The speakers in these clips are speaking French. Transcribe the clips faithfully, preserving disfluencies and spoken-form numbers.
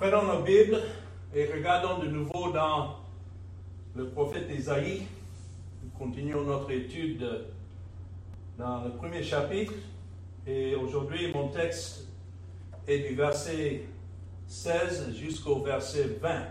Prenons nos Bibles et regardons de nouveau dans le prophète Ésaïe. Nous continuons notre étude dans le premier chapitre. Et aujourd'hui, mon texte est du verset seize jusqu'au verset vingt.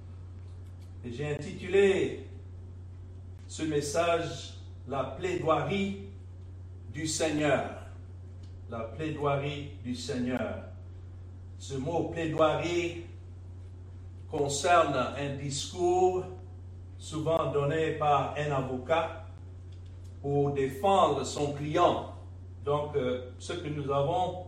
Et j'ai intitulé ce message « La plaidoirie du Seigneur ». La plaidoirie du Seigneur. Ce mot plaidoirie concerne un discours souvent donné par un avocat pour défendre son client. Donc, euh, ce que nous avons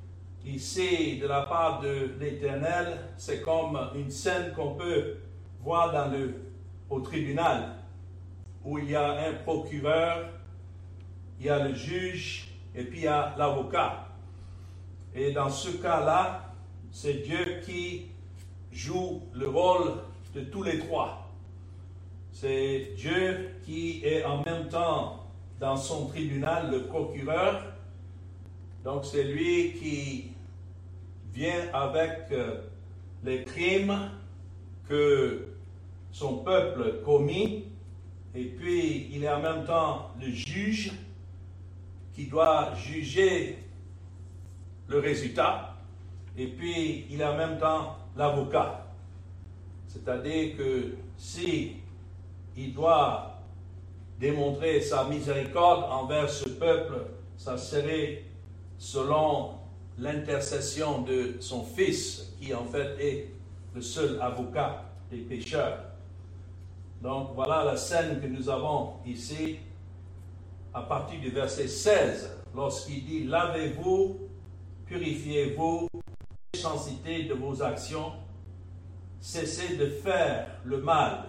ici de la part de l'Éternel, c'est comme une scène qu'on peut voir dans le, au tribunal, où il y a un procureur, il y a le juge, et puis il y a l'avocat. Et dans ce cas-là, c'est Dieu qui joue le rôle de tous les trois. C'est Dieu qui est en même temps dans son tribunal le procureur. Donc c'est lui qui vient avec euh, les crimes que son peuple commis. Et puis il est en même temps le juge qui doit juger le résultat. Et puis, il est en même temps l'avocat. C'est-à-dire que si il doit démontrer sa miséricorde envers ce peuple, ça serait selon l'intercession de son Fils, qui en fait est le seul avocat des pécheurs. Donc, voilà la scène que nous avons ici, à partir du verset seize, lorsqu'il dit « Lavez-vous, purifiez-vous, méchanceté de vos actions, cessez de faire le mal,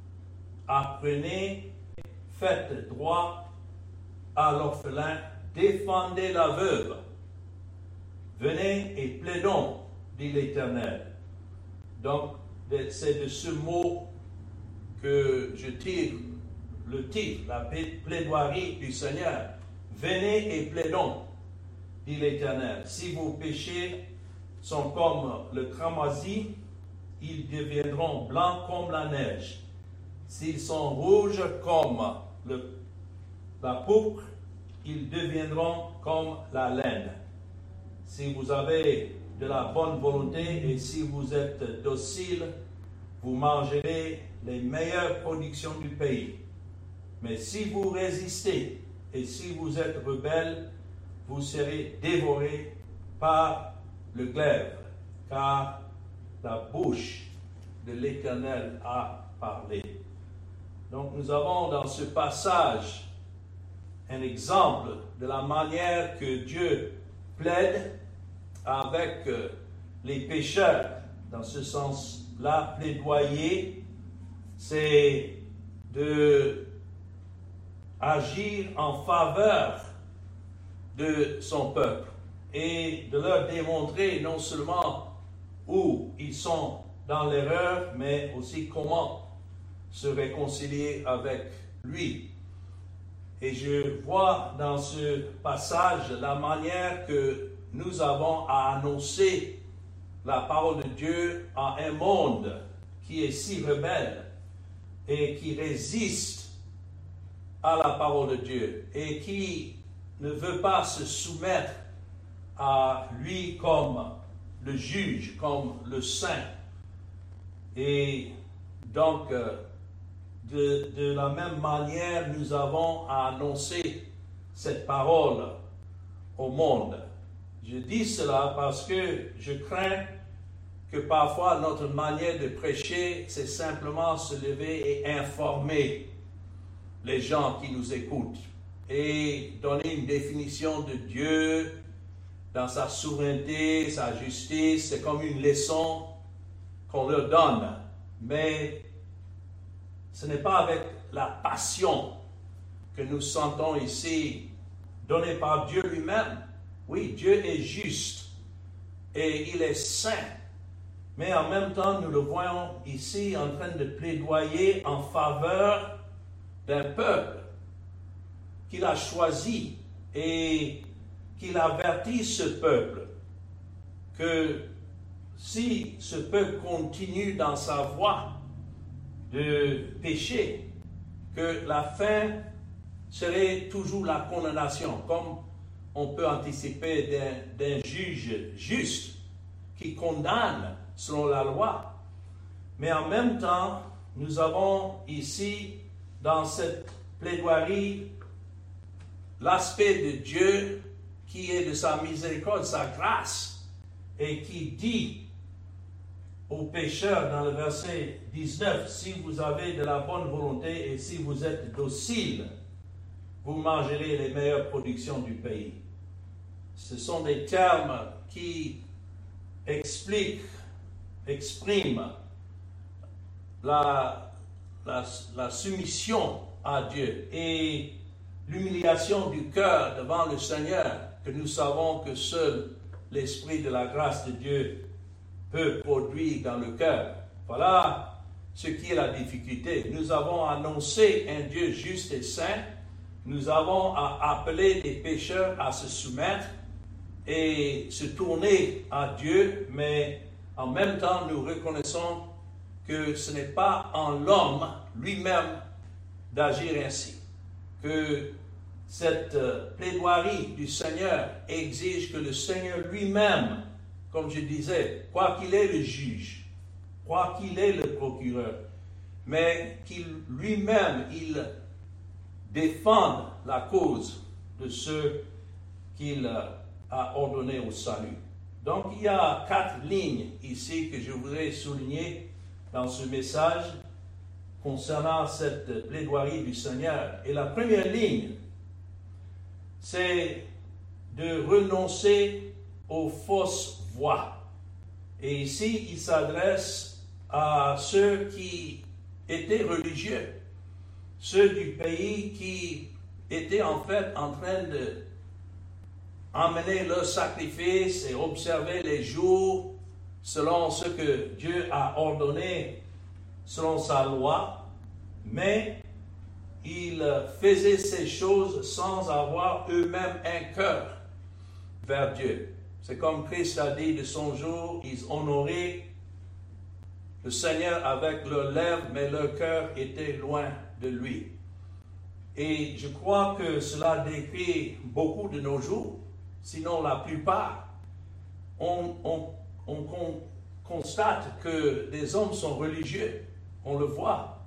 apprenez, faites droit à l'orphelin, défendez la veuve, venez et plaidons, dit l'Éternel. » Donc, c'est de ce mot que je tire le titre, la plaidoirie du Seigneur. Venez et plaidons, dit l'Éternel. Si vos péchés sont comme le cramoisi, ils deviendront blancs comme la neige. S'ils sont rouges comme le, la pourpre, ils deviendront comme la laine. Si vous avez de la bonne volonté et si vous êtes docile, vous mangerez les meilleures productions du pays. Mais si vous résistez et si vous êtes rebelles, vous serez dévorés par le glaive, car la bouche de l'Éternel a parlé. Donc nous avons dans ce passage un exemple de la manière que Dieu plaide avec les pécheurs. Dans ce sens-là, plaidoyer, c'est de agir en faveur de son peuple et de leur démontrer non seulement où ils sont dans l'erreur, mais aussi comment se réconcilier avec lui. Et je vois dans ce passage la manière que nous avons à annoncer la parole de Dieu à un monde qui est si rebelle et qui résiste à la parole de Dieu et qui ne veut pas se soumettre à lui comme le juge, comme le saint. Et donc, de, de la même manière, nous avons à annoncer cette parole au monde. Je dis cela parce que je crains que parfois notre manière de prêcher, c'est simplement se lever et informer les gens qui nous écoutent et donner une définition de Dieu dans sa souveraineté, sa justice. C'est comme une leçon qu'on leur donne, mais ce n'est pas avec la passion que nous sentons ici, donnée par Dieu lui-même. Oui, Dieu est juste et il est saint, mais en même temps, nous le voyons ici en train de plaidoyer en faveur d'un peuple qu'il a choisi et qu'il avertit ce peuple que si ce peuple continue dans sa voie de péché, que la fin serait toujours la condamnation, comme on peut anticiper d'un, d'un juge juste qui condamne selon la loi. Mais en même temps, nous avons ici, dans cette plaidoirie, l'aspect de Dieu qui est de sa miséricorde, sa grâce, et qui dit aux pécheurs dans le verset dix-neuf, si vous avez de la bonne volonté et si vous êtes dociles, vous mangerez les meilleures productions du pays. Ce sont des termes qui expliquent, expriment la, la, la soumission à Dieu et l'humiliation du cœur devant le Seigneur, que nous savons que seul l'Esprit de la grâce de Dieu peut produire dans le cœur. Voilà ce qui est la difficulté. Nous avons annoncé un Dieu juste et saint. Nous avons appelé les pécheurs à se soumettre et se tourner à Dieu, mais en même temps, nous reconnaissons que ce n'est pas en l'homme lui-même d'agir ainsi. Que cette plaidoirie du Seigneur exige que le Seigneur lui-même, comme je disais, quoi qu'il est le juge, quoi qu'il est le procureur, mais qu'il lui-même, il défende la cause de ceux qu'il a ordonnés au salut. Donc il y a quatre lignes ici que je voudrais souligner dans ce message concernant cette plaidoirie du Seigneur. Et la première ligne, c'est de renoncer aux fausses voies. Et ici, il s'adresse à ceux qui étaient religieux, ceux du pays qui étaient en fait en train de emmener leurs sacrifices et observer les jours selon ce que Dieu a ordonné, selon sa loi, mais ils faisaient ces choses sans avoir eux-mêmes un cœur vers Dieu. C'est comme Christ a dit de son jour, ils honoraient le Seigneur avec leurs lèvres, mais leur cœur était loin de lui. Et je crois que cela décrit beaucoup de nos jours, sinon la plupart. On, on, on, on constate que des hommes sont religieux, on le voit.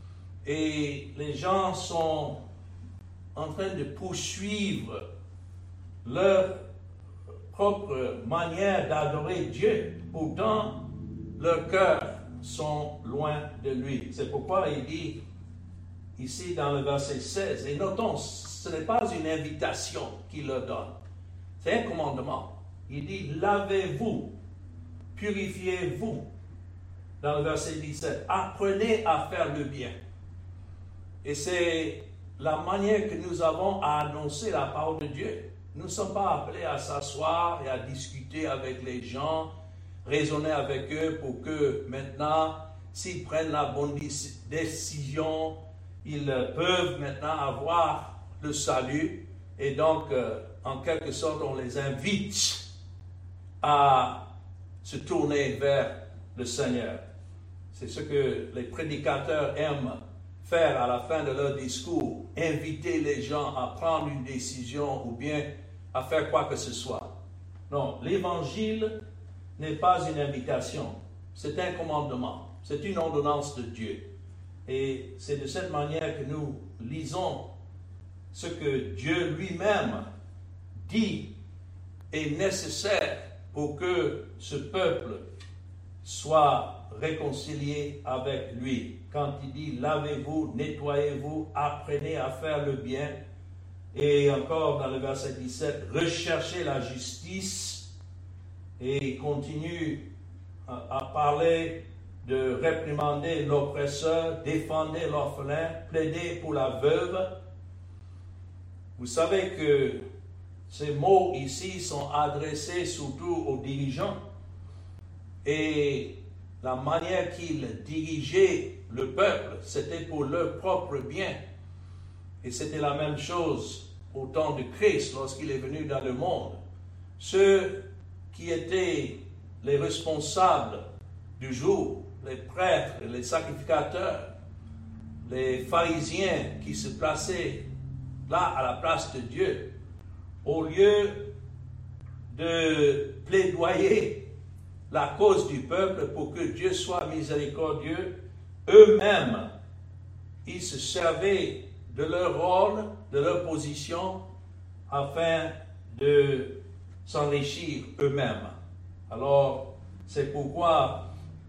Et les gens sont en train de poursuivre leur propre manière d'adorer Dieu. Pourtant, leurs cœurs sont loin de lui. C'est pourquoi il dit ici dans le verset seize, et notons, ce n'est pas une invitation qu'il leur donne, c'est un commandement. Il dit, lavez-vous, purifiez-vous. Dans le verset dix-sept, apprenez à faire le bien. Et c'est la manière que nous avons à annoncer la parole de Dieu. Nous ne sommes pas appelés à s'asseoir et à discuter avec les gens, raisonner avec eux pour que maintenant, s'ils prennent la bonne décision, ils peuvent maintenant avoir le salut. Et donc, euh, en quelque sorte, on les invite à se tourner vers le Seigneur. C'est ce que les prédicateurs aiment faire à la fin de leur discours, inviter les gens à prendre une décision ou bien à faire quoi que ce soit. Non, l'évangile n'est pas une invitation, c'est un commandement, c'est une ordonnance de Dieu. Et c'est de cette manière que nous lisons ce que Dieu lui-même dit est nécessaire pour que ce peuple soit réconcilié avec lui. Quand il dit lavez-vous, nettoyez-vous, apprenez à faire le bien. Et encore dans le verset dix-sept, recherchez la justice. Et il continue à, à parler de réprimander l'oppresseur, défendez l'orphelin, plaider pour la veuve. Vous savez que ces mots ici sont adressés surtout aux dirigeants. Et la manière qu'ils dirigeaient le peuple, c'était pour leur propre bien. Et c'était la même chose au temps de Christ, lorsqu'il est venu dans le monde. Ceux qui étaient les responsables du jour, les prêtres, les sacrificateurs, les pharisiens qui se plaçaient là à la place de Dieu, au lieu de plaidoyer la cause du peuple pour que Dieu soit miséricordieux, eux-mêmes, ils se servaient de leur rôle, de leur position, afin de s'enrichir eux-mêmes. Alors, c'est pourquoi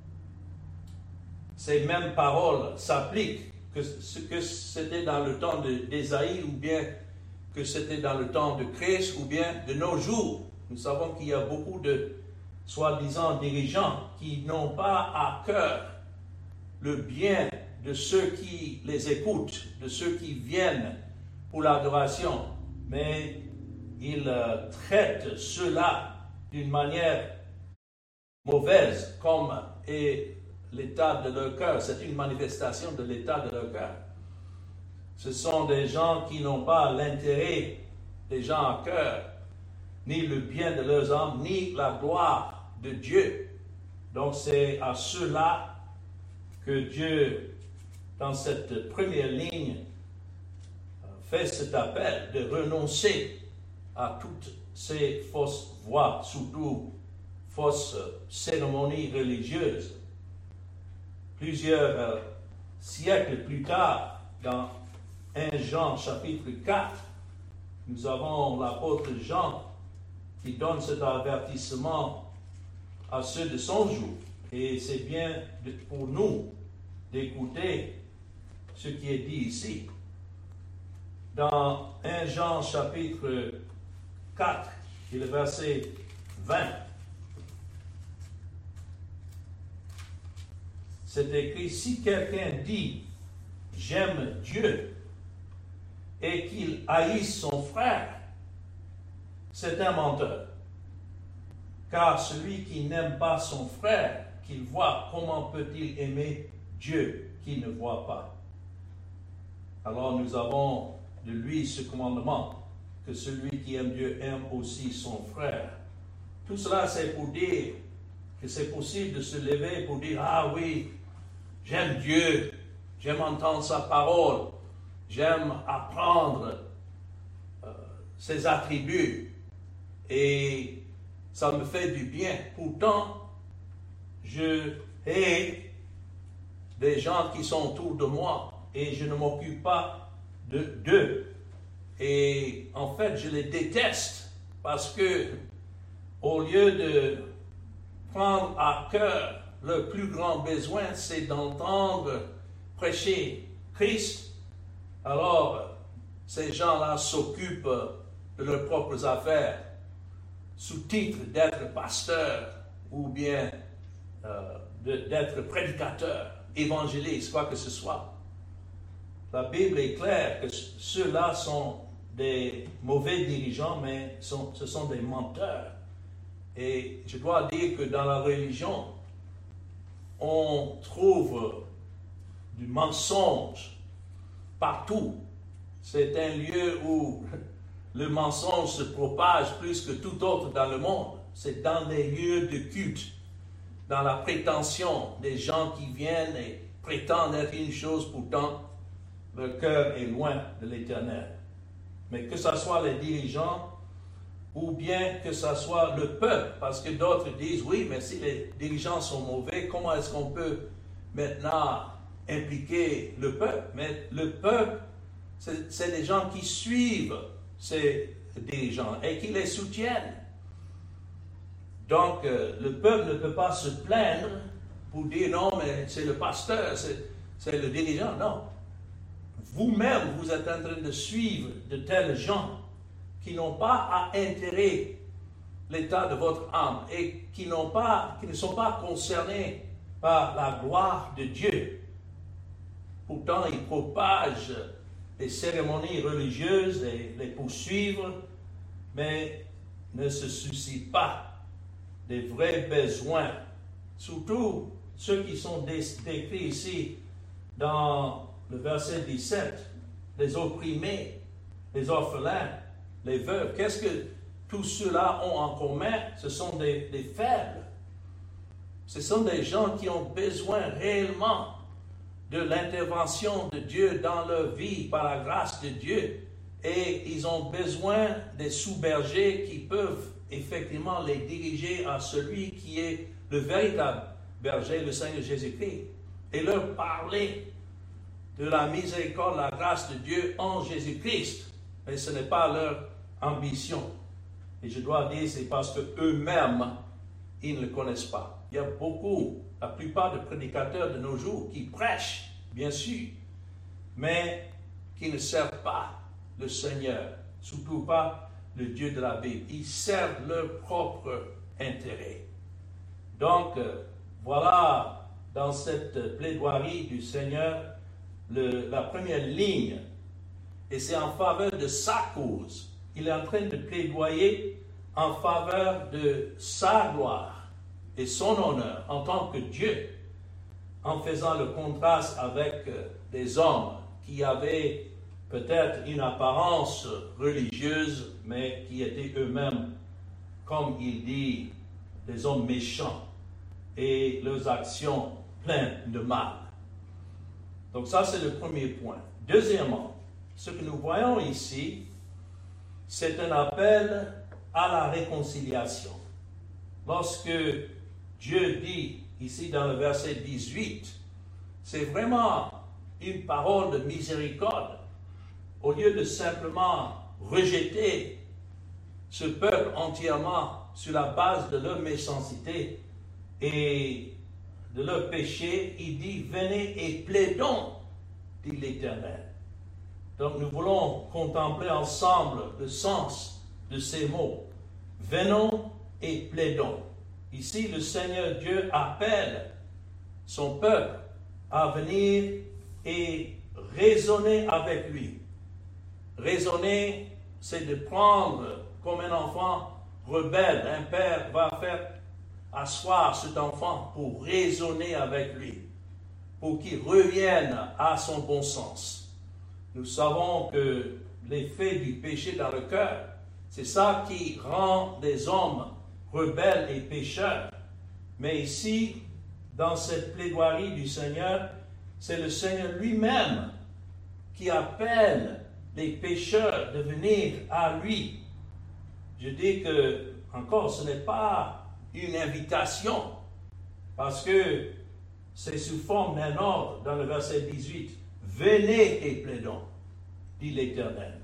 ces mêmes paroles s'appliquent, que ce que c'était dans le temps d'Ésaïe, ou bien que c'était dans le temps de Christ, ou bien de nos jours. Nous savons qu'il y a beaucoup de soi-disant dirigeants qui n'ont pas à cœur le bien de ceux qui les écoutent, de ceux qui viennent pour l'adoration, mais ils euh, traitent cela d'une manière mauvaise, comme est l'état de leur cœur. C'est une manifestation de l'état de leur cœur. Ce sont des gens qui n'ont pas l'intérêt des gens à cœur, ni le bien de leurs âmes, ni la gloire de Dieu. Donc c'est à ceux-là que Dieu, dans cette première ligne, fait cet appel de renoncer à toutes ces fausses voies, surtout fausses cérémonies religieuses. Plusieurs euh, siècles plus tard, dans premier Jean chapitre quatre, nous avons l'apôtre Jean qui donne cet avertissement à ceux de son jour. Et c'est bien de, pour nous d'écouter ce qui est dit ici. Dans premier Jean chapitre quatre, et le verset vingt, c'est écrit: si quelqu'un dit « j'aime Dieu » et qu'il haïsse son frère, c'est un menteur. Car celui qui n'aime pas son frère qu'il voit, comment peut-il aimer Dieu qu'il ne voit pas? Alors nous avons de lui ce commandement, que celui qui aime Dieu aime aussi son frère. Tout cela, c'est pour dire que c'est possible de se lever pour dire « ah oui, j'aime Dieu, j'aime entendre sa parole, j'aime apprendre euh, ses attributs et ça me fait du bien. Pourtant, je hais des gens qui sont autour de moi et je ne m'occupe pas de d'eux. Et en fait, je les déteste parce que au lieu de prendre à cœur le plus grand besoin, c'est d'entendre prêcher Christ, alors ces gens-là s'occupent de leurs propres affaires sous titre d'être pasteur ou bien euh, d'être prédicateur, évangéliste, quoi que ce soit. La Bible est claire que ceux-là sont des mauvais dirigeants, mais sont, ce sont des menteurs. Et je dois dire que dans la religion, on trouve du mensonge partout. C'est un lieu où le mensonge se propage plus que tout autre dans le monde. C'est dans les lieux de culte, dans la prétention des gens qui viennent et prétendent être une chose, pourtant leur cœur est loin de l'Éternel. Mais que ce soit les dirigeants ou bien que ce soit le peuple, parce que d'autres disent, oui, mais si les dirigeants sont mauvais, comment est-ce qu'on peut maintenant impliquer le peuple? Mais le peuple, c'est des gens qui suivent ces dirigeants et qui les soutiennent. Donc, euh, le peuple ne peut pas se plaindre pour dire, non, mais c'est le pasteur, c'est le dirigeant. Non. Vous-même, vous êtes en train de suivre de tels gens qui n'ont pas à intérêt l'état de votre âme et qui, n'ont pas, qui ne sont pas concernés par la gloire de Dieu. Pourtant, ils propagent les cérémonies religieuses et les poursuivre, mais ne se soucient pas des vrais besoins, surtout ceux qui sont décrits ici dans le verset dix-sept, les opprimés, les orphelins, les veuves. Qu'est-ce que tous ceux-là ont en commun? Ce sont des, des faibles. Ce sont des gens qui ont besoin réellement de l'intervention de Dieu dans leur vie par la grâce de Dieu. Et ils ont besoin des sous-bergers qui peuvent effectivement les diriger à celui qui est le véritable berger, le Seigneur Jésus-Christ, et leur parler de la miséricorde, la grâce de Dieu en Jésus-Christ. Mais ce n'est pas leur ambition. Et je dois dire, c'est parce qu'eux-mêmes, ils ne le connaissent pas. Il y a beaucoup, la plupart des prédicateurs de nos jours qui prêchent, bien sûr, mais qui ne servent pas le Seigneur, surtout pas le Dieu de la Bible. Ils servent leur propre intérêt. Donc, voilà, dans cette plaidoirie du Seigneur, le, la première ligne, et c'est en faveur de sa cause. Il est en train de plaidoyer en faveur de sa gloire et son honneur en tant que Dieu, en faisant le contraste avec des hommes qui avaient peut-être une apparence religieuse, mais qui étaient eux-mêmes, comme il dit, des hommes méchants et leurs actions pleines de mal. Donc ça, c'est le premier point. Deuxièmement, ce que nous voyons ici, c'est un appel à la réconciliation. Lorsque Dieu dit, ici dans le verset dix-huit, c'est vraiment une parole de miséricorde. Au lieu de simplement rejeter ce peuple entièrement sur la base de leur méchanceté et de leur péché, il dit, venez et plaidons, dit l'Éternel. Donc nous voulons contempler ensemble le sens de ces mots. Venons et plaidons. Ici, le Seigneur Dieu appelle son peuple à venir et raisonner avec lui. Raisonner, c'est de prendre comme un enfant rebelle. Un père va faire asseoir cet enfant pour raisonner avec lui, pour qu'il revienne à son bon sens. Nous savons que l'effet du péché dans le cœur, c'est ça qui rend des hommes rebelles et pécheurs. Mais ici, dans cette plaidoirie du Seigneur, c'est le Seigneur lui-même qui appelle les pécheurs de venir à lui. Je dis que, encore, ce n'est pas une invitation, parce que c'est sous forme d'un ordre dans le verset dix-huit. Venez et plaidons, dit l'Éternel.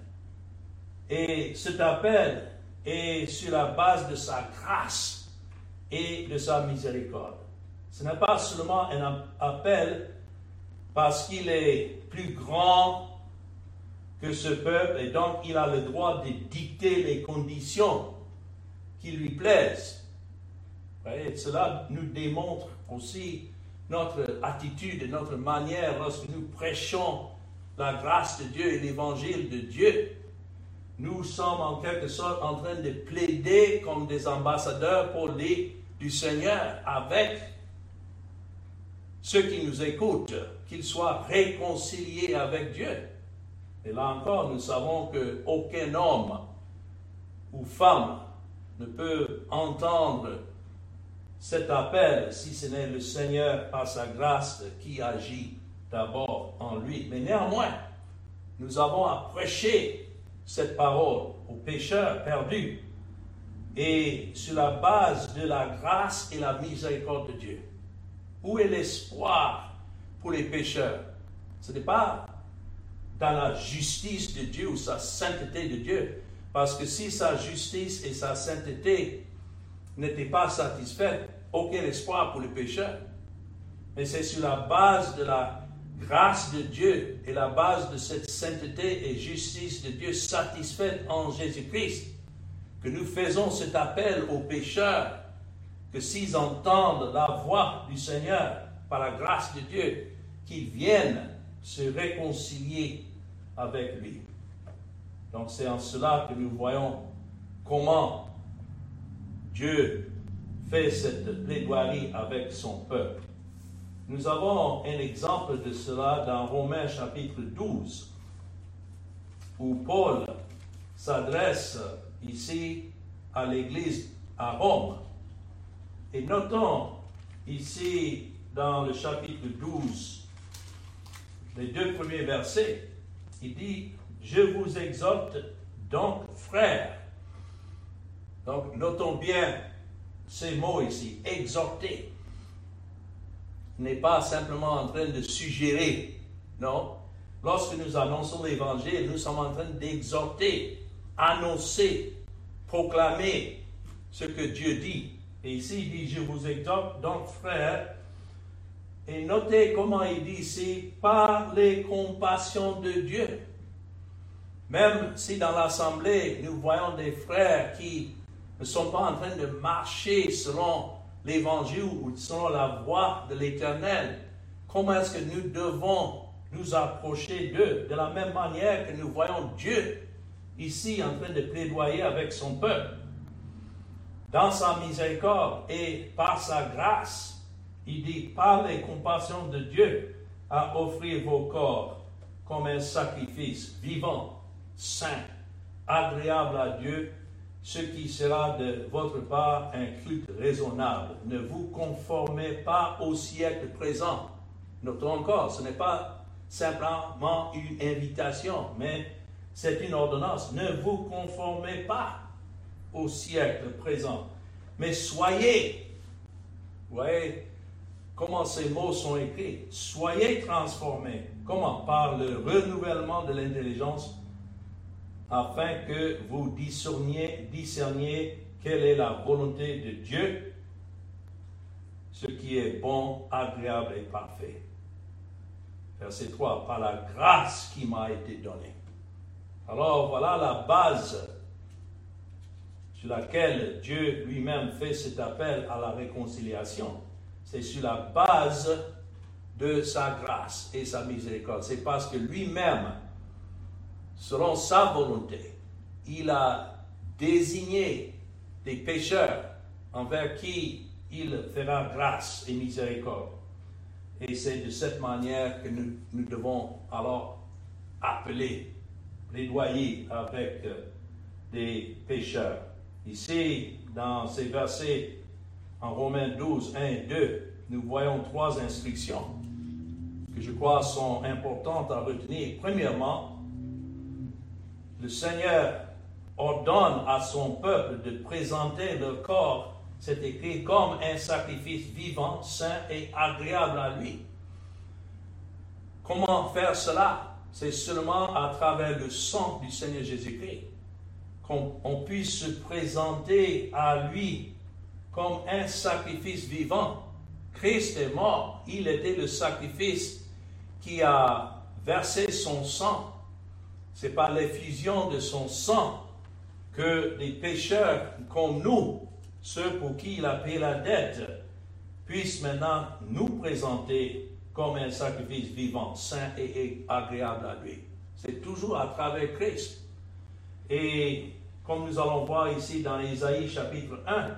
Et cet appel est sur la base de sa grâce et de sa miséricorde. Ce n'est pas seulement un appel parce qu'il est plus grand que ce peuple et donc il a le droit de dicter les conditions qui lui plaisent. Et cela nous démontre aussi notre attitude et notre manière lorsque nous prêchons la grâce de Dieu et l'évangile de Dieu. Nous sommes en quelque sorte en train de plaider comme des ambassadeurs pour les du Seigneur avec ceux qui nous écoutent, qu'ils soient réconciliés avec Dieu. Et là encore, nous savons qu'aucun homme ou femme ne peut entendre cet appel si ce n'est le Seigneur par sa grâce qui agit d'abord en lui. Mais néanmoins, nous avons à prêcher cette parole aux pécheurs perdus et sur la base de la grâce et la miséricorde de Dieu. Où est l'espoir pour les pécheurs? Ce n'est pas dans la justice de Dieu ou sa sainteté de Dieu, parce que si sa justice et sa sainteté n'étaient pas satisfaites, aucun espoir pour les pécheurs. Mais c'est sur la base de la grâce de Dieu et la base de cette sainteté et justice de Dieu satisfaite en Jésus-Christ que nous faisons cet appel aux pécheurs, que s'ils entendent la voix du Seigneur par la grâce de Dieu, qu'ils viennent se réconcilier avec lui. Donc c'est en cela que nous voyons comment Dieu fait cette plaidoirie avec son peuple. Nous avons un exemple de cela dans Romains chapitre douze, où Paul s'adresse ici à l'église à Rome. Et notons ici dans le chapitre douze, les deux premiers versets, il dit, je vous exhorte donc, frères. Donc, notons bien ces mots ici, exhorter. N'est pas simplement en train de suggérer, non. Lorsque nous annonçons l'Évangile, nous sommes en train d'exhorter, annoncer, proclamer ce que Dieu dit. Et ici, il dit, je vous exhorte donc, frères. Et notez comment il dit ici, par les compassions de Dieu. Même si dans l'assemblée, nous voyons des frères qui ne sont pas en train de marcher selon l'Évangile ou selon la voie de l'Éternel, comment est-ce que nous devons nous approcher d'eux de la même manière que nous voyons Dieu ici en train de plaidoyer avec son peuple, dans sa miséricorde et par sa grâce. Il dit, par les compassions de Dieu, à offrir vos corps comme un sacrifice vivant, saint, agréable à Dieu, ce qui sera de votre part un culte raisonnable. Ne vous conformez pas au siècle présent. Notons encore, ce n'est pas simplement une invitation, mais c'est une ordonnance. Ne vous conformez pas au siècle présent, mais soyez, vous voyez comment ces mots sont écrits, soyez transformés. Comment? Par le renouvellement de l'intelligence, afin que vous discerniez, discerniez quelle est la volonté de Dieu, ce qui est bon, agréable et parfait. Verset trois, par la grâce qui m'a été donnée. Alors voilà la base sur laquelle Dieu lui-même fait cet appel à la réconciliation. C'est sur la base de sa grâce et sa miséricorde. C'est parce que lui-même, selon sa volonté, il a désigné des pécheurs envers qui il fera grâce et miséricorde. Et c'est de cette manière que nous, nous devons alors appeler, plaidoyer avec des pécheurs. Ici, dans ces versets, en Romains douze, un et deux, nous voyons trois instructions que je crois sont importantes à retenir. Premièrement, le Seigneur ordonne à son peuple de présenter leur corps, c'est écrit, comme un sacrifice vivant, saint et agréable à lui. Comment faire cela? C'est seulement à travers le sang du Seigneur Jésus-Christ qu'on on puisse se présenter à lui comme un sacrifice vivant. Christ est mort, il était le sacrifice qui a versé son sang. C'est par l'effusion de son sang que les pécheurs comme nous, ceux pour qui il a payé la dette, puissent maintenant nous présenter comme un sacrifice vivant, saint et agréable à lui. C'est toujours à travers Christ. Et comme nous allons voir ici dans Isaïe chapitre un,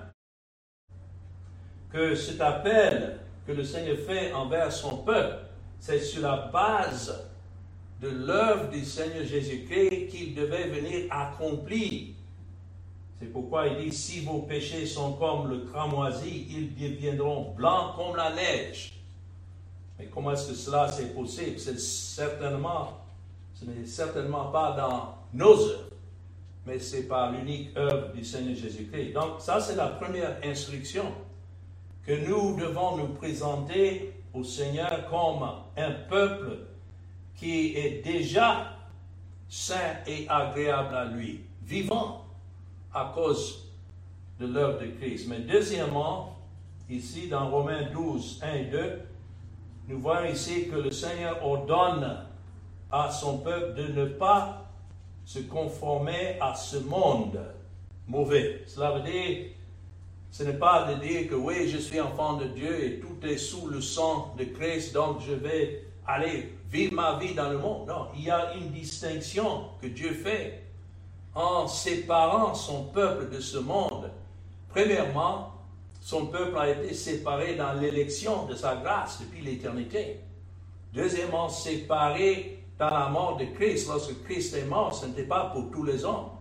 que cet appel que le Seigneur fait envers son peuple, c'est sur la base de l'œuvre du Seigneur Jésus-Christ qu'il devait venir accomplir. C'est pourquoi il dit, si vos péchés sont comme le cramoisi, ils deviendront blancs comme la neige. Mais comment est-ce que cela c'est possible? C'est certainement, ce n'est certainement pas dans nos œuvres, mais c'est par l'unique œuvre du Seigneur Jésus-Christ. Donc ça c'est la première instruction, que nous devons nous présenter au Seigneur comme un peuple qui est déjà saint et agréable à lui, vivant à cause de l'œuvre de Christ. Mais deuxièmement, ici dans Romains douze, un et deux, nous voyons ici que le Seigneur ordonne à son peuple de ne pas se conformer à ce monde mauvais. Cela veut dire, ce n'est pas de dire que oui, je suis enfant de Dieu et tout est sous le sang de Christ, donc je vais aller vivre ma vie dans le monde. Non, il y a une distinction que Dieu fait en séparant son peuple de ce monde. Premièrement, son peuple a été séparé dans l'élection de sa grâce depuis l'éternité. Deuxièmement, séparé dans la mort de Christ. Lorsque Christ est mort, ce n'était pas pour tous les hommes.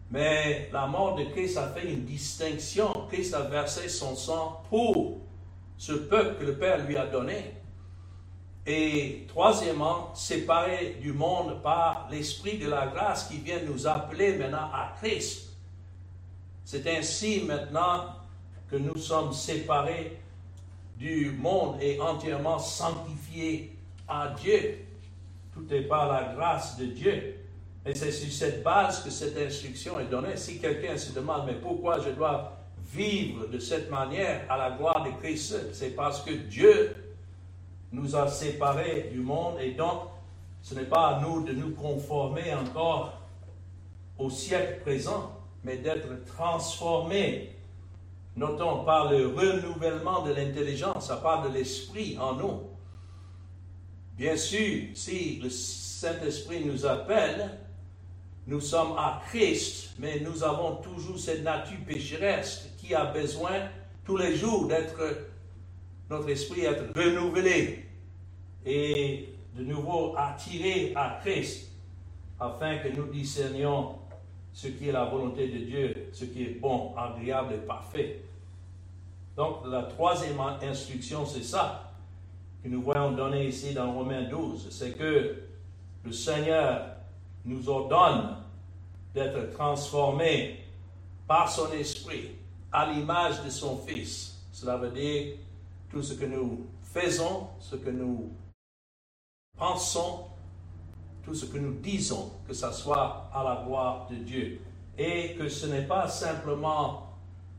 Mais la mort de Christ a fait une distinction. Christ a versé son sang pour ce peuple que le Père lui a donné. Et troisièmement, séparé du monde par l'Esprit de la grâce qui vient nous appeler maintenant à Christ. C'est ainsi maintenant que nous sommes séparés du monde et entièrement sanctifiés à Dieu. Tout est par la grâce de Dieu. Et c'est sur cette base que cette instruction est donnée. Si quelqu'un se demande, mais pourquoi je dois vivre de cette manière à la gloire de Christ, c'est parce que Dieu nous a séparés du monde et donc ce n'est pas à nous de nous conformer encore au siècle présent, mais d'être transformés. Notons par le renouvellement de l'intelligence, ça parle de l'esprit en nous. Bien sûr, si le Saint-Esprit nous appelle, nous sommes à Christ, mais nous avons toujours cette nature pécheresse qui a besoin tous les jours d'être, notre esprit être renouvelé et de nouveau attiré à Christ, afin que nous discernions ce qui est la volonté de Dieu, ce qui est bon, agréable et parfait. Donc la troisième instruction, c'est ça que nous voyons donner ici dans Romains douze, c'est que le Seigneur nous ordonne d'être transformés par son esprit à l'image de son Fils. Cela veut dire tout ce que nous faisons, ce que nous pensons, tout ce que nous disons, que ça soit à la gloire de Dieu. Et que ce n'est pas simplement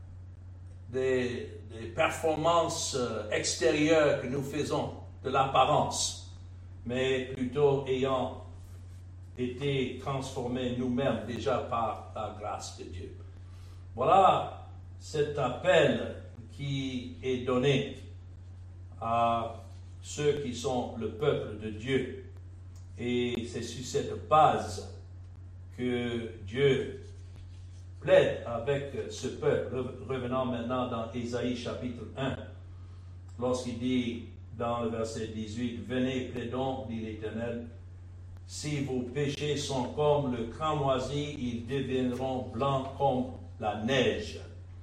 des, des performances extérieures que nous faisons, de l'apparence, mais plutôt ayant été transformés nous-mêmes déjà par la grâce de Dieu. Voilà cet appel qui est donné à ceux qui sont le peuple de Dieu. Et c'est sur cette base que Dieu plaide avec ce peuple. Revenons maintenant dans Ésaïe chapitre un, lorsqu'il dit dans le verset dix-huit, « Venez, plaidons, dit l'Éternel, si vos péchés sont comme le cramoisi, ils deviendront blancs comme la neige. »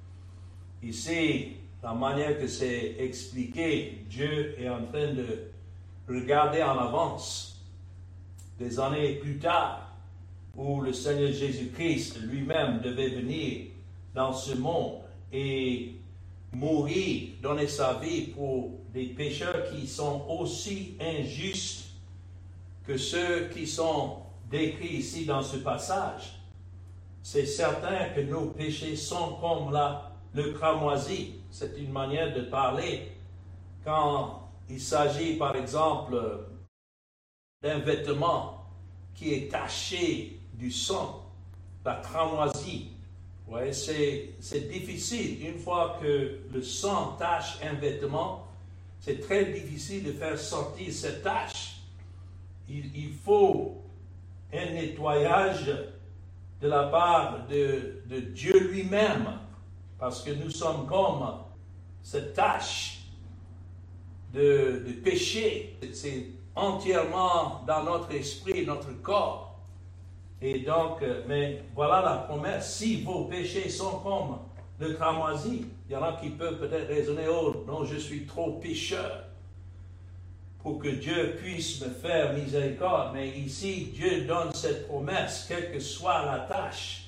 Ici, la manière que c'est expliqué, Dieu est en train de regarder en avance, des années plus tard, où le Seigneur Jésus-Christ lui-même devait venir dans ce monde et mourir, donner sa vie pour des pécheurs qui sont aussi injustes que ceux qui sont décrits ici dans ce passage. C'est certain que nos péchés sont comme la, le cramoisi. C'est une manière de parler quand il s'agit, par exemple, d'un vêtement qui est taché du sang, la cramoisie. Ouais, c'est, c'est difficile. Une fois que le sang tache un vêtement, c'est très difficile de faire sortir cette tache. Il, il faut un nettoyage de la part de, de Dieu lui-même, parce que nous sommes comme cette tache de, de péché. C'est entièrement dans notre esprit, notre corps. Et donc, mais voilà la promesse. Si vos péchés sont comme le cramoisi, il y en a qui peuvent peut-être raisonner, oh non, je suis trop pécheur pour que Dieu puisse me faire miséricorde. Mais ici, Dieu donne cette promesse, quelle que soit la tâche,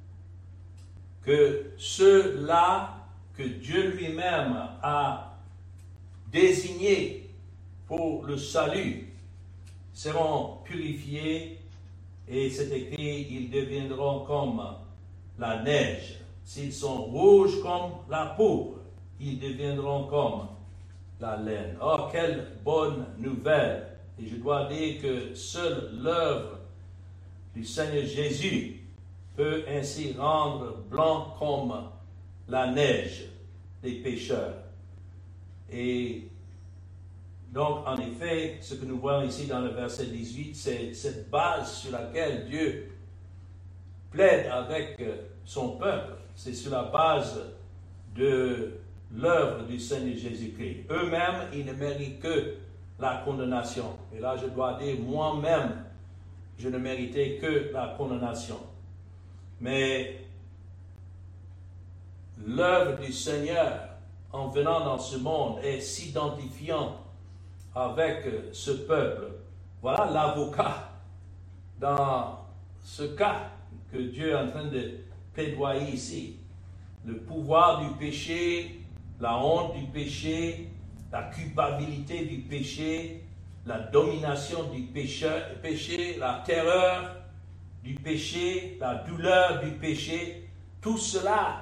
que ceux-là que Dieu lui-même a désignés pour le salut seront purifiés. Et c'est écrit, ils deviendront comme la neige. S'ils sont rouges comme la pourpre, ils deviendront comme la laine. Oh, quelle bonne nouvelle! Et je dois dire que seule l'œuvre du Seigneur Jésus peut ainsi rendre blanc comme la neige des pécheurs. Et donc, en effet, ce que nous voyons ici dans le verset dix-huit, c'est cette base sur laquelle Dieu plaide avec son peuple. C'est sur la base de l'œuvre du Seigneur Jésus-Christ. Eux-mêmes, ils ne méritent que la condamnation. Et là, je dois dire, moi-même, je ne méritais que la condamnation. Mais l'œuvre du Seigneur en venant dans ce monde et s'identifiant avec ce peuple. Voilà l'avocat dans ce cas que Dieu est en train de plaidoyer ici. Le pouvoir du péché, la honte du péché, la culpabilité du péché, la domination du péché, péché, la terreur du péché, la douleur du péché, tout cela,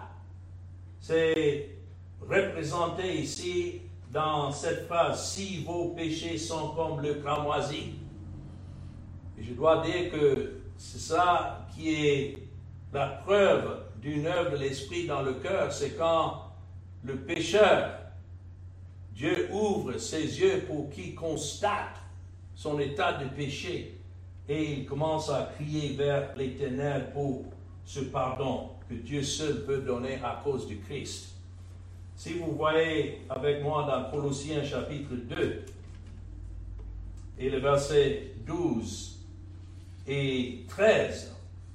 c'est représenté ici dans cette phrase, si vos péchés sont comme le cramoisi. Et je dois dire que c'est ça qui est la preuve d'une œuvre de l'Esprit dans le cœur, c'est quand le pécheur, Dieu ouvre ses yeux pour qu'il constate son état de péché et il commence à crier vers l'Éternel pour ce pardon que Dieu seul peut donner à cause du Christ. Si vous voyez avec moi dans Colossiens chapitre deux et le verset douze et treize,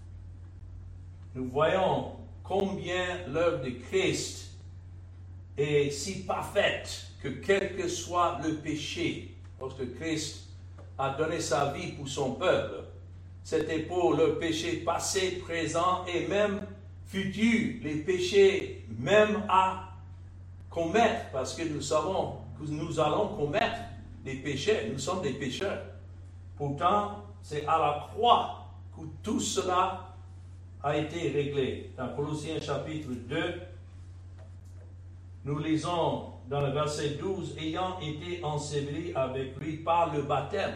nous voyons combien l'œuvre de Christ est si parfaite que quel que soit le péché, lorsque Christ a donné sa vie pour son peuple, c'était pour le péché passé, présent et même futur, les péchés même à commettre, parce que nous savons que nous allons commettre des péchés, nous sommes des pécheurs. Pourtant, c'est à la croix que tout cela a été réglé. Dans Colossiens chapitre deux, nous lisons dans le verset douze, ayant été ensevelis avec lui par le baptême.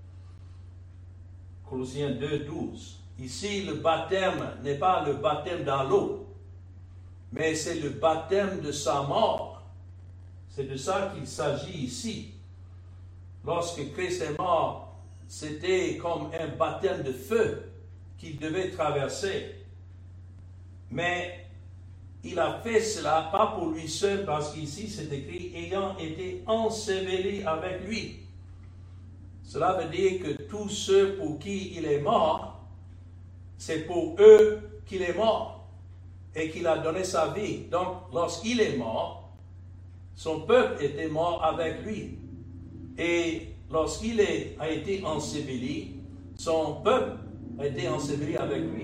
Colossiens deux, douze. Ici, le baptême n'est pas le baptême dans l'eau, mais c'est le baptême de sa mort. C'est de ça qu'il s'agit ici. Lorsque Christ est mort, c'était comme un baptême de feu qu'il devait traverser. Mais il a fait cela pas pour lui seul, parce qu'ici c'est écrit ayant été enseveli avec lui. Cela veut dire que tous ceux pour qui il est mort, c'est pour eux qu'il est mort et qu'il a donné sa vie. Donc, lorsqu'il est mort, son peuple était mort avec lui. Et lorsqu'il est, a été enseveli, son peuple a été enseveli avec lui.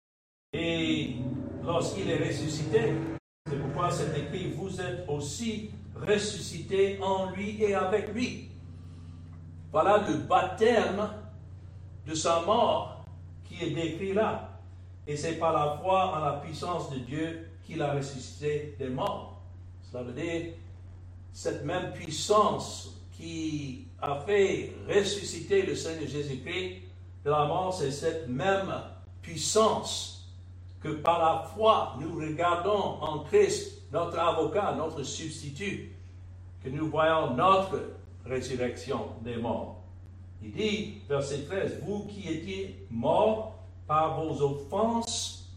Et lorsqu'il est ressuscité, c'est pourquoi c'est écrit, vous êtes aussi ressuscités en lui et avec lui. Voilà le baptême de sa mort qui est décrit là. Et c'est par la foi en la puissance de Dieu qu'il a ressuscité des morts. Cela veut dire, cette même puissance qui a fait ressusciter le Seigneur Jésus-Christ de la mort, c'est cette même puissance que par la foi, nous regardons en Christ, notre avocat, notre substitut, que nous voyons notre résurrection des morts. Il dit, verset treize, vous qui étiez morts par vos offenses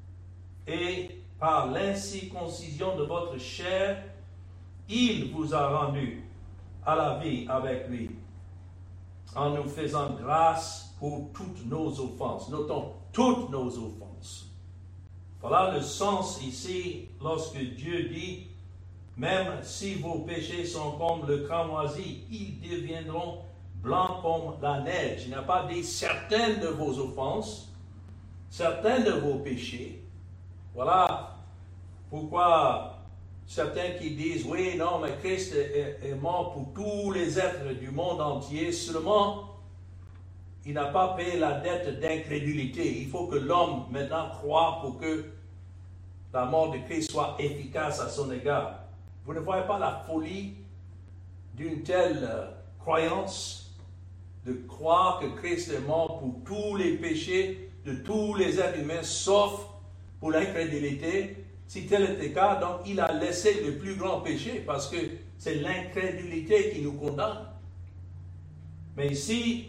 et par l'incirconcision de votre chair, il vous a rendus à la vie avec lui, en nous faisant grâce pour toutes nos offenses. Notons, toutes nos offenses. Voilà le sens ici, lorsque Dieu dit, même si vos péchés sont comme le cramoisi, ils deviendront blancs comme la neige. Il n'a pas dit certaines de vos offenses, certains de vos péchés. Voilà pourquoi certains qui disent, oui, non, mais Christ est, est mort pour tous les êtres du monde entier, seulement il n'a pas payé la dette d'incrédulité. Il faut que l'homme maintenant croie pour que la mort de Christ soit efficace à son égard. Vous ne voyez pas la folie d'une telle euh, croyance, de croire que Christ est mort pour tous les péchés de tous les êtres humains, sauf pour l'incrédulité. Si tel était le cas, donc il a laissé le plus grand péché, parce que c'est l'incrédulité qui nous condamne. Mais ici,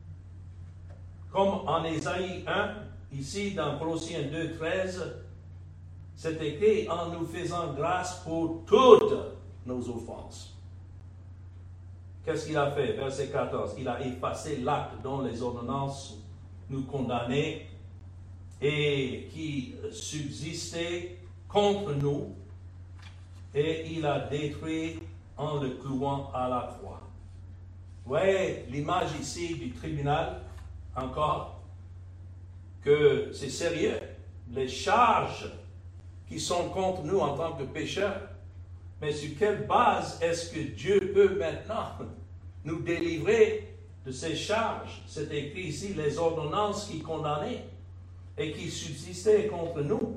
comme en Ésaïe un, ici dans Colossiens deux, treize, c'est écrit en nous faisant grâce pour toutes nos offenses. Qu'est-ce qu'il a fait? Verset quatorze. Il a effacé l'acte dont les ordonnances nous condamnaient et qui subsistait contre nous. et il a détruit en le clouant à la croix. Vous voyez l'image ici du tribunal, encore, que c'est sérieux. Les charges qui sont contre nous en tant que pécheurs, mais sur quelle base est-ce que Dieu peut maintenant nous délivrer de ces charges? C'est écrit ici, les ordonnances qui condamnaient et qui subsistaient contre nous.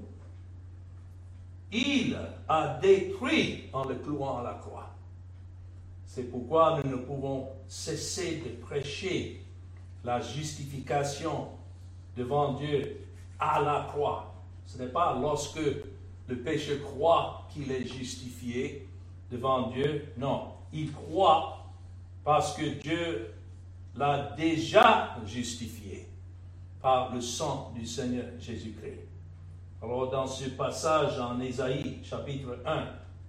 Il a détruit en le clouant à la croix. C'est pourquoi nous ne pouvons cesser de prêcher la justification devant Dieu à la croix. Ce n'est pas lorsque le pécheur croit qu'il est justifié devant Dieu. Non, il croit parce que Dieu l'a déjà justifié par le sang du Seigneur Jésus-Christ. Alors dans ce passage en Ésaïe chapitre un,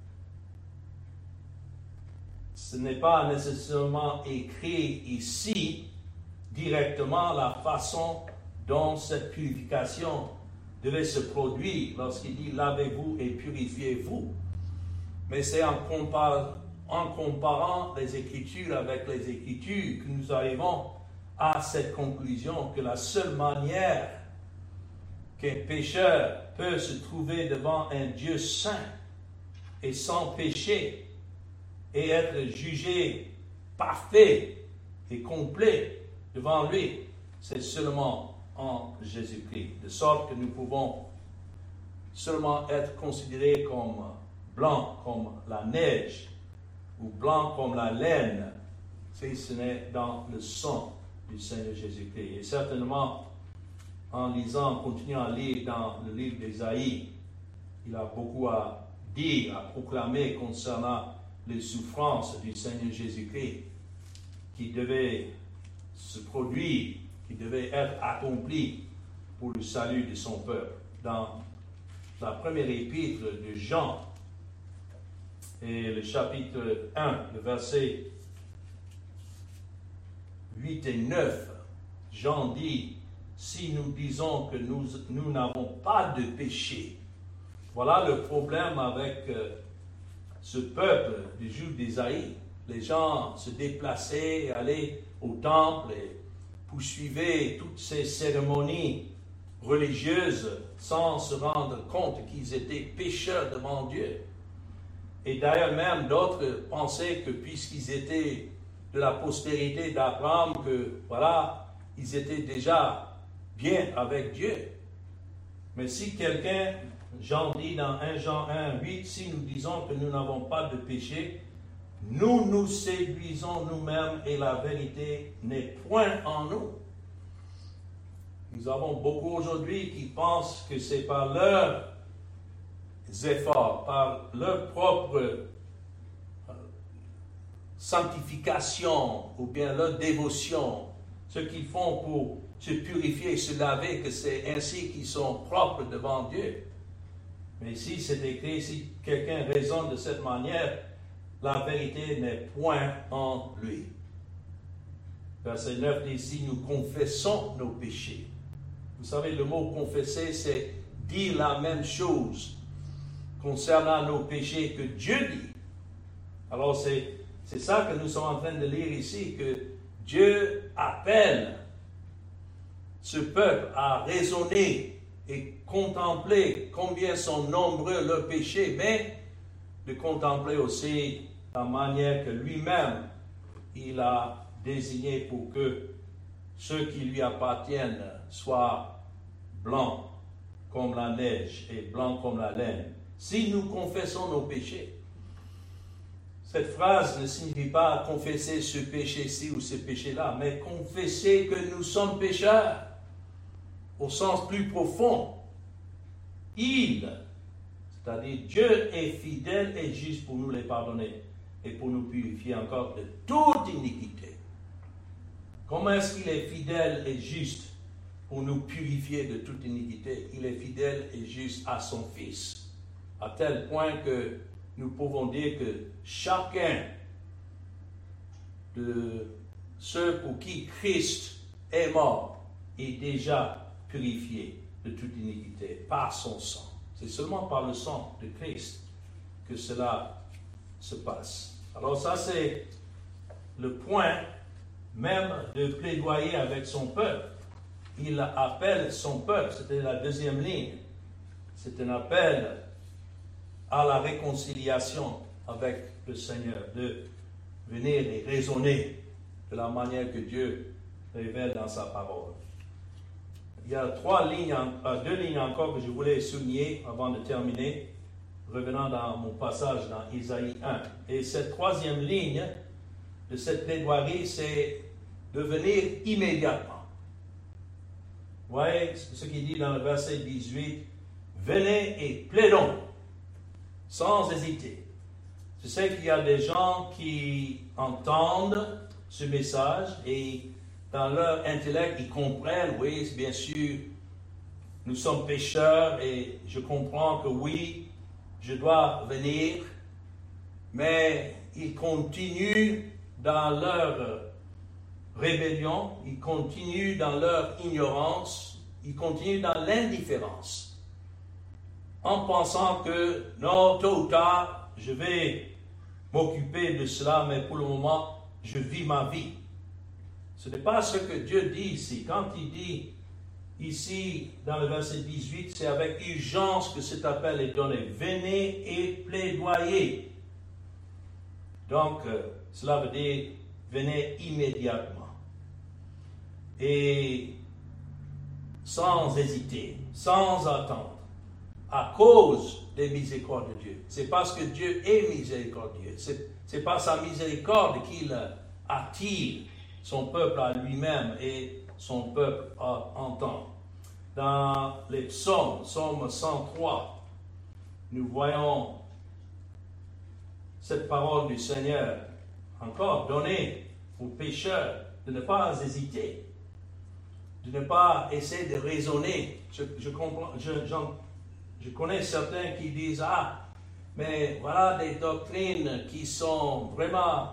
ce n'est pas nécessairement écrit ici directement la façon dont cette purification devait se produire lorsqu'il dit « lavez-vous et purifiez-vous ». Mais c'est en, compar- en comparant les Écritures avec les Écritures que nous arrivons à cette conclusion que la seule manière qu'un pécheur peut se trouver devant un Dieu saint et sans péché et être jugé parfait et complet devant lui, c'est seulement en Jésus-Christ, de sorte que nous pouvons seulement être considérés comme blancs comme la neige ou blancs comme la laine, si ce n'est dans le sang du Seigneur Jésus-Christ. Et certainement, en lisant, en continuant à lire dans le livre d'Ésaïe, il a beaucoup à dire, à proclamer concernant les souffrances du Seigneur Jésus-Christ qui devaient se produire, qui devaient être accomplies pour le salut de son peuple. Dans la première épître de Jean, et le chapitre un, le verset huit et neuf, Jean dit, si nous disons que nous, nous n'avons pas de péché, voilà le problème avec euh, ce peuple du jour d'Ésaïe. Les gens se déplaçaient et allaient au temple et poursuivaient toutes ces cérémonies religieuses sans se rendre compte qu'ils étaient pécheurs devant Dieu. Et d'ailleurs même d'autres pensaient que puisqu'ils étaient de la postérité d'Abraham, que voilà, ils étaient déjà bien avec Dieu. Mais si quelqu'un, Jean dit dans un Jean un, huit, si nous disons que nous n'avons pas de péché, nous nous séduisons nous-mêmes et la vérité n'est point en nous. Nous avons beaucoup aujourd'hui qui pensent que c'est par leurs efforts, par leur propre euh, sanctification ou bien leur dévotion, ce qu'ils font pour se purifier, se laver, que c'est ainsi qu'ils sont propres devant Dieu. Mais ici, c'est écrit, si quelqu'un raisonne de cette manière, la vérité n'est point en lui. Verset neuf dit, si nous confessons nos péchés. Vous savez, le mot confesser, c'est dire la même chose concernant nos péchés que Dieu dit. Alors, c'est, c'est ça que nous sommes en train de lire ici, que Dieu appelle ce peuple à raisonner et contempler combien sont nombreux leurs péchés, mais de contempler aussi la manière que lui-même, il a désigné pour que ceux qui lui appartiennent soient blancs comme la neige et blancs comme la laine. Si nous confessons nos péchés, cette phrase ne signifie pas confesser ce péché-ci ou ce péché-là, mais confesser que nous sommes pécheurs, au sens plus profond. Il, c'est-à-dire Dieu est fidèle et juste pour nous les pardonner et pour nous purifier encore de toute iniquité. Comment est-ce qu'il est fidèle et juste pour nous purifier de toute iniquité? Il est fidèle et juste à son Fils, à tel point que nous pouvons dire que chacun de ceux pour qui Christ est mort est déjà purifié de toute iniquité par son sang. C'est seulement par le sang de Christ que cela se passe. Alors ça, c'est le point même de plaidoyer avec son peuple. Il appelle son peuple, c'était la deuxième ligne. C'est un appel à la réconciliation avec le Seigneur, de venir et raisonner de la manière que Dieu révèle dans sa parole. Il y a trois lignes, euh, deux lignes encore que je voulais souligner avant de terminer, revenant dans mon passage dans Isaïe un. Et cette troisième ligne de cette plaidoirie, c'est de venir immédiatement. Vous voyez ce qu'il dit dans le verset dix-huit, « Venez et plaidons, sans hésiter. » Je sais qu'il y a des gens qui entendent ce message et dans leur intellect, ils comprennent, oui, bien sûr, nous sommes pécheurs et je comprends que oui, je dois venir, mais ils continuent dans leur rébellion, ils continuent dans leur ignorance, ils continuent dans l'indifférence, en pensant que non, tôt ou tard, je vais m'occuper de cela, mais pour le moment, je vis ma vie. Ce n'est pas ce que Dieu dit ici. Quand il dit ici, dans le verset dix-huit, c'est avec urgence que cet appel est donné. Venez et plaidoyez. Donc, euh, cela veut dire, venez immédiatement. Et sans hésiter, sans attendre, à cause des miséricordes de Dieu. C'est parce que Dieu est miséricordieux. C'est, c'est par sa miséricorde qu'il attire son peuple à lui-même et son peuple à entendre. Dans les psaumes, psaume cent trois, nous voyons cette parole du Seigneur encore donnée aux pécheurs de ne pas hésiter, de ne pas essayer de raisonner. Je, je, comprends, je, j'en, je connais certains qui disent « Ah, mais voilà des doctrines qui sont vraiment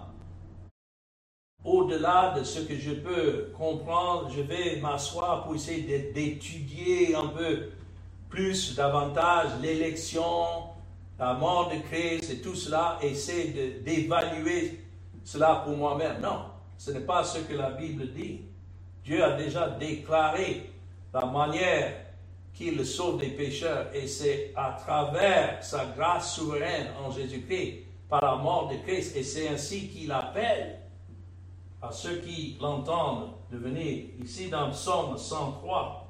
au-delà de ce que je peux comprendre, je vais m'asseoir pour essayer d'étudier un peu plus, davantage, l'élection, la mort de Christ et tout cela, essayer de, d'évaluer cela pour moi-même. » Non, ce n'est pas ce que la Bible dit. Dieu a déjà déclaré la manière qu'il sauve des pécheurs, et c'est à travers sa grâce souveraine en Jésus-Christ, par la mort de Christ, et c'est ainsi qu'il appelle à ceux qui l'entendent de venir. Ici dans Psaume cent trois,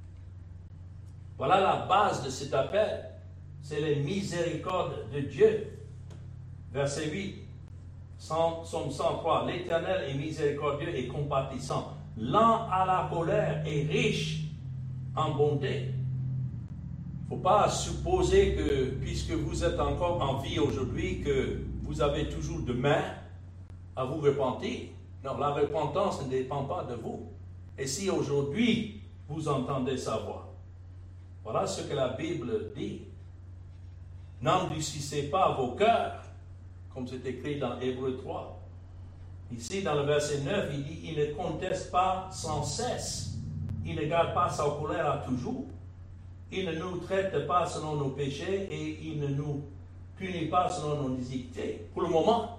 voilà la base de cet appel, c'est les miséricordes de Dieu. Verset huit, Psaume cent trois, l'Éternel est miséricordieux et compatissant, lent à la colère et riche en bonté. Il ne faut pas supposer que, puisque vous êtes encore en vie aujourd'hui, que vous avez toujours demain à vous repentir. Non, la repentance ne dépend pas de vous. Et si aujourd'hui, vous entendez sa voix, voilà ce que la Bible dit. N'endurcissez pas vos cœurs, comme c'est écrit dans Hébreux trois. Ici, dans le verset neuf, il dit, il ne conteste pas sans cesse. Il ne garde pas sa colère à toujours. Il ne nous traite pas selon nos péchés et il ne nous punit pas selon nos iniquités. Pour le moment,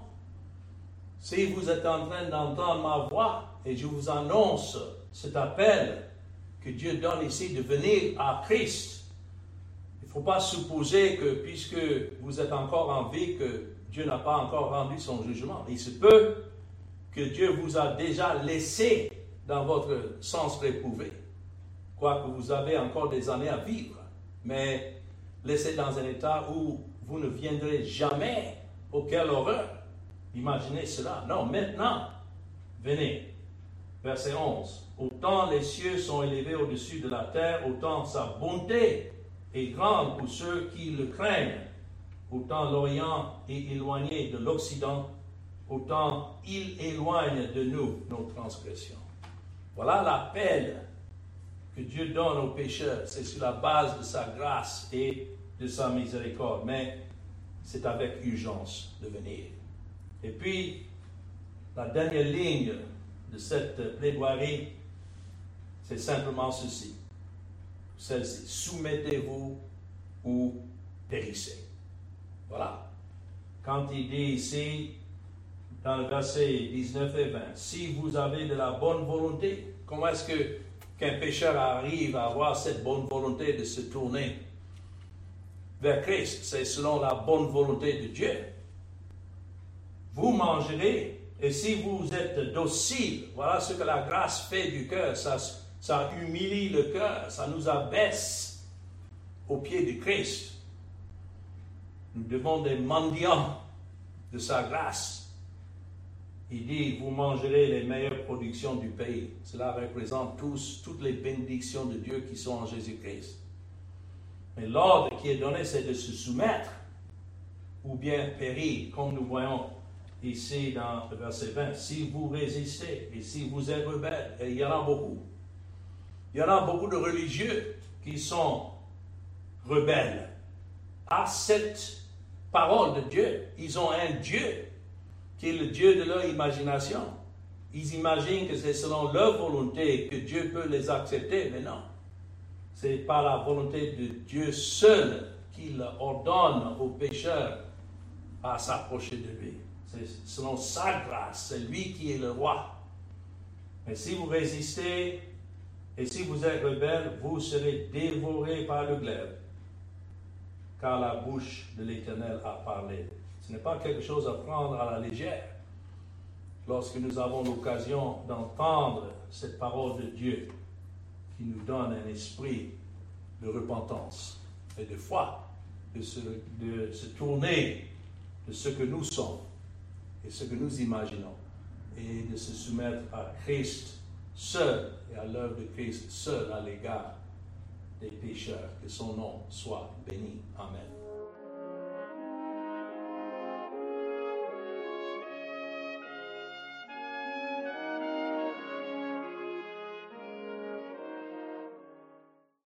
si vous êtes en train d'entendre ma voix et je vous annonce cet appel que Dieu donne ici de venir à Christ, il ne faut pas supposer que puisque vous êtes encore en vie, que Dieu n'a pas encore rendu son jugement. Il se peut que Dieu vous a déjà laissé dans votre sens réprouvé, quoique vous avez encore des années à vivre, mais laissé dans un état où vous ne viendrez jamais. Oh, quelle horreur! Imaginez cela. Non, maintenant, venez. Verset onze. Autant les cieux sont élevés au-dessus de la terre, autant sa bonté est grande pour ceux qui le craignent. Autant l'Orient est éloigné de l'Occident, autant il éloigne de nous nos transgressions. Voilà l'appel que Dieu donne aux pécheurs. C'est sur la base de sa grâce et de sa miséricorde. Mais c'est avec urgence de venir. Et puis, la dernière ligne de cette plaidoirie, c'est simplement ceci. Celle-ci, soumettez-vous ou périssez. Voilà. quand il dit ici, dans le verset dix-neuf et vingt, si vous avez de la bonne volonté, comment est-ce que qu'un pécheur arrive à avoir cette bonne volonté de se tourner vers Christ? C'est selon la bonne volonté de Dieu. Vous mangerez, et si vous êtes docile, voilà ce que la grâce fait du cœur, ça, ça humilie le cœur, ça nous abaisse aux pieds de Christ. Nous devons des mendiants de sa grâce. Il dit, vous mangerez les meilleures productions du pays. Cela représente tous, toutes les bénédictions de Dieu qui sont en Jésus-Christ. Mais l'ordre qui est donné, c'est de se soumettre ou bien périr, comme nous voyons ici dans le verset vingt. Si vous résistez et si vous êtes rebelles, et il y en a beaucoup. Il y en a beaucoup de religieux qui sont rebelles à cette parole de Dieu. Ils ont un Dieu qui est le Dieu de leur imagination. Ils imaginent que c'est selon leur volonté que Dieu peut les accepter, mais non. C'est par la volonté de Dieu seul qu'il ordonne aux pécheurs à s'approcher de lui. C'est selon sa grâce, c'est lui qui est le roi. Mais si vous résistez et si vous êtes rebelles, vous serez dévorés par le glaive, car la bouche de l'Éternel a parlé. Ce n'est pas quelque chose à prendre à la légère. Lorsque nous avons l'occasion d'entendre cette parole de Dieu qui nous donne un esprit de repentance et de foi, de se, de se tourner de ce que nous sommes et ce que nous imaginons et de se soumettre à Christ seul et à l'œuvre de Christ seul à l'égard des pécheurs. Que son nom soit béni. Amen.